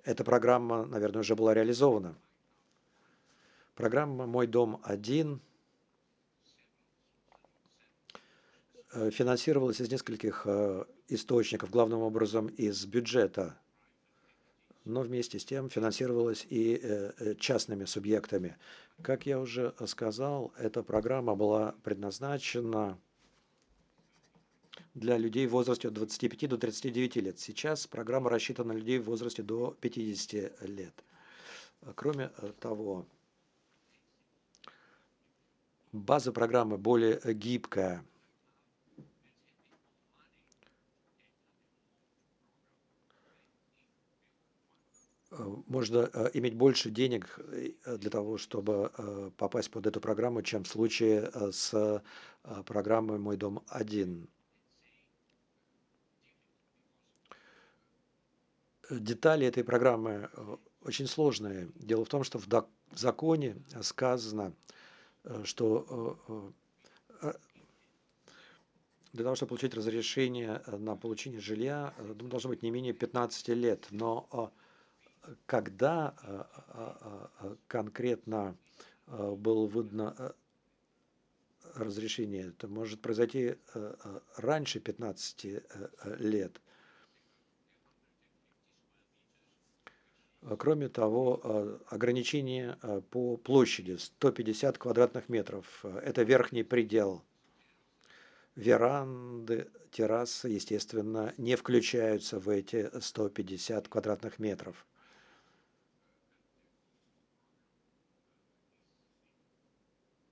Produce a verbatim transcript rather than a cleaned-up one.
эта программа, наверное, уже была реализована. Программа «Мой дом-один» э, финансировалась из нескольких э, источников, главным образом из бюджета, но вместе с тем финансировалась и э, э, частными субъектами. Как я уже сказал, эта программа была предназначена для людей в возрасте от двадцати пяти до тридцати девяти лет. Сейчас программа рассчитана на людей в возрасте до пятидесяти лет. Кроме э, того, база программы более э, гибкая. Э, Можно э, иметь больше денег э, для того, чтобы э, попасть под эту программу, чем в случае э, с э, программой «Мой дом-один». Детали этой программы э, очень сложные. Дело в том, что в док- в законе сказано, э, что э, э, для того, чтобы получить разрешение э, на получение жилья, э, ну, должно быть не менее пятнадцати лет. Но э, когда э, э, э, конкретно э, было выдано э, разрешение, это может произойти э, э, раньше пятнадцати э, э, лет. А Кроме того, э, ограничение э, по площади сто пятьдесят квадратных метров. Э, Это верхний предел. Веранды, террасы, естественно, не включаются в эти сто пятьдесят квадратных метров.